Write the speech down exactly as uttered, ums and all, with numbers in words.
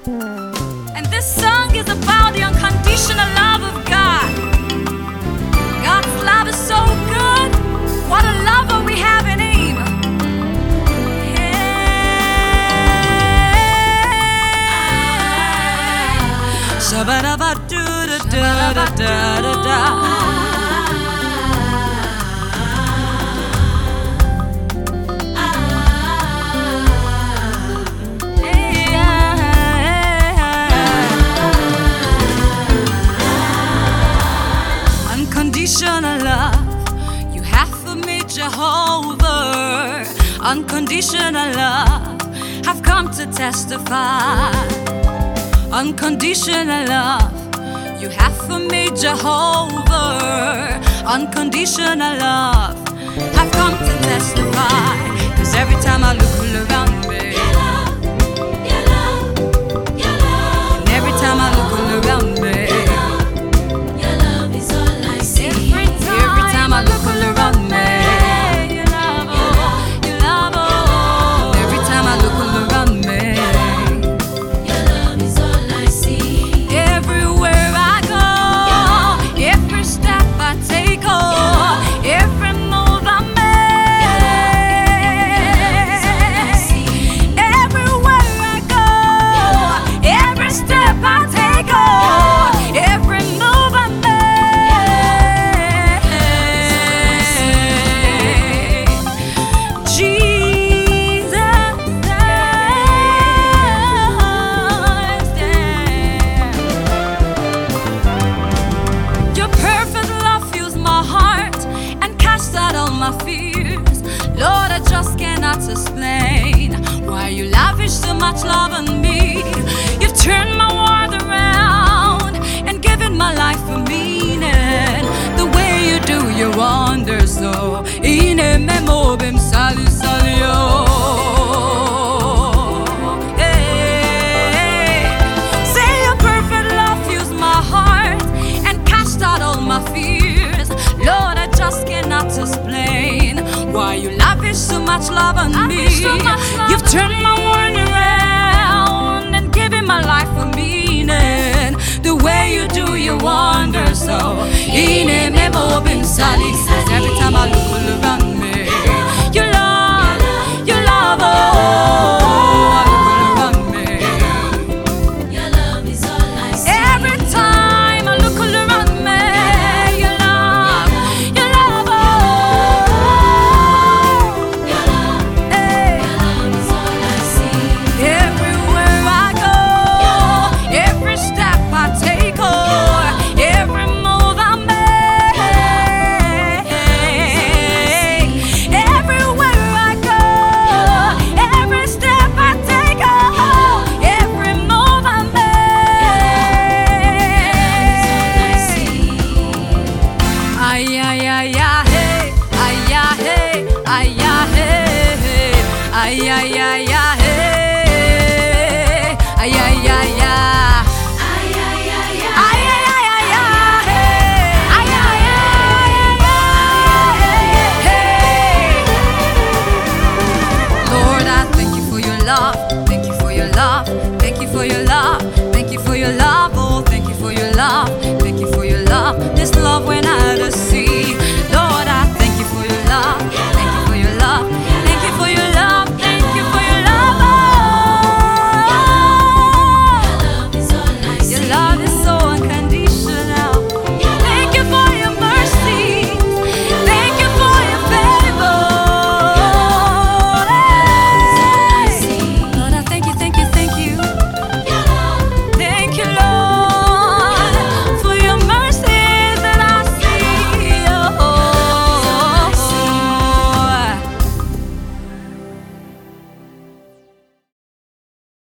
And this song is about the unconditional love of God. God's love is so good. What a lover we have in Him. Yeah. Shabba-dabba-doo-da-da-da-da-da-da. Unconditional love you have for me, Jehovah. Unconditional love I've come to testify. Unconditional love you have for me, Jehovah. Unconditional love I've come to testify. Cause every time I look all around me, your love, your love, your love. And every time I look all around me, I look all around me, your love, oh, your love, oh. Every time I look all around me, your love is all I see. Everywhere I go, every step I take, oh, every move I make. Everywhere I go, every step I take, oh, every move I make. My fears, Lord, I just cannot explain why you lavish so much love on me. You've turned my world around and given my life a meaning. The way you do your wonders, though, in a memo bim sali salio. Hey, say your perfect love fused my heart and cast out all my fears. Lord, I just cannot explain why you lavish so much love on me. So much love You've turned my world around and given my life a meaning. The way you do your wonders, so in a memo bim sali. Every time I look all around